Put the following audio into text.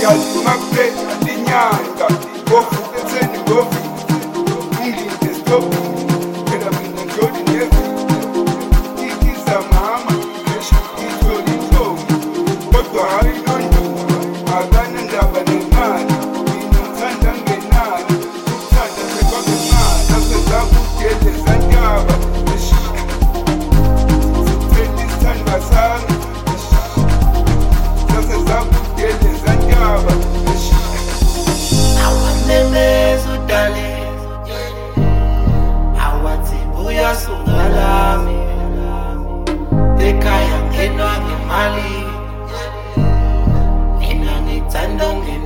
Yali magre alinyanga Gofu ketseni gofi Unginde stopi Kera mina njodi nefi Ikiza mama Nesha itoli tomi Kodwa hari nondo Agana ndaba nemani Inutanda ngenani Utanda sekwa kemani Naseza kutele zandaba Siteli sanda sana Naseza kutele zandaba Awanemezu dale Awatibuya sungalami Tekaya ngenwa ngemali Nina nitando ngemali